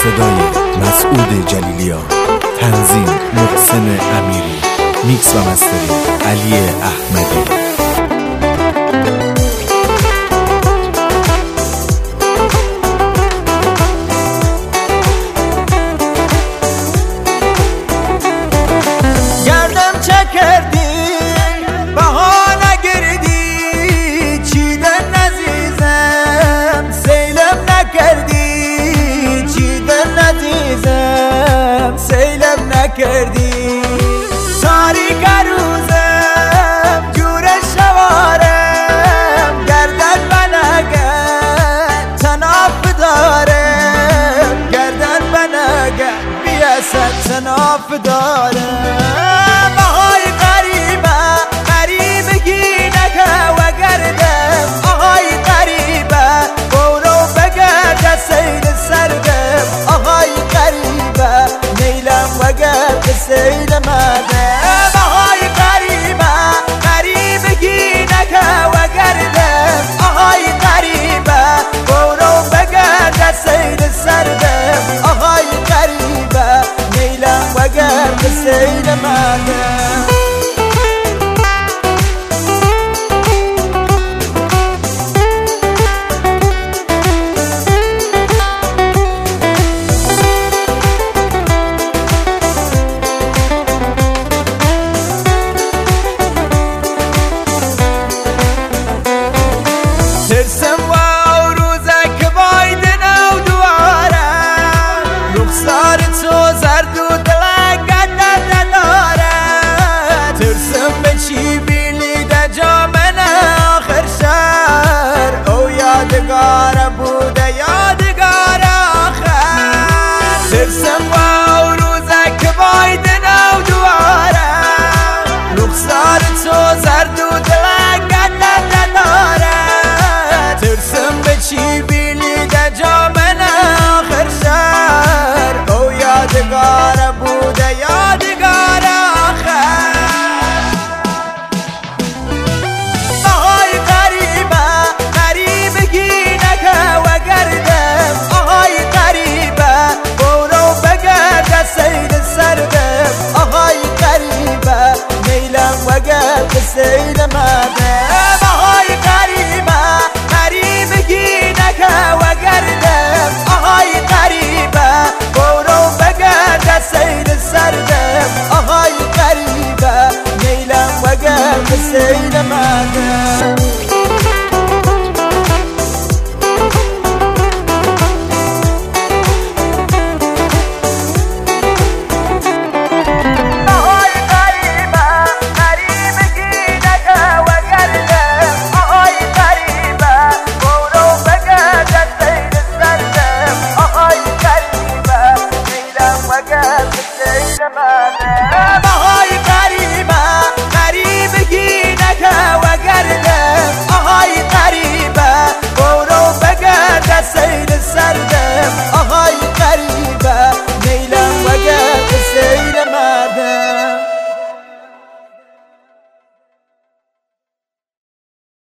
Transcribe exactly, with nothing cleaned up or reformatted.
صدای مسعود جلیلیا، تنظیم محسن امیری، میکس و مستری علی احمدی. گردم چه کردی بهانه گردی، چیدن عزیزم سیلم نکردی، چیدن عزیزم سیلم نکردی. تاریک روزم جور شوارم، گردن بنگن تناف دارم، گردن بنگن بیاسد تناف دارم. آهای قریبه قریبگی نکه و گردم، آهای قریبه برو بگرد سیل سردم، آهای قریبه نیلم و گرد سیل مردم. آهای قریبه قریبگی نکه و گردم، آهای قریبه برو بگرد سیل سردم، آهای قریبه نیلم و گرد سیل مردم. ترسم و روزه که باید نو دوارم، رخسار تو زرد و دلگت نداره. ترسم به چی بینی در جامن آخر شهر، او یادگار بوده یادگار آخر. ترسم و روزه که باید نو دوارم، رخسار تو زرد و دلگت نداره. ترسم به چی بینی در جامن آخر شهر، او یادگار بوده یادگار آخر. آهای قریبه قریبگی نکه و گردم، آهای قریبه برو بگرد سیل سردم، آهای قریبه نیلم و گرد سیل مردم. آهای قریبه قریبگی نکه و گردم، آهای قریبه برو بگرد سیل سردم، آهای قریبه نیلم و گرد سیل مردم. I'm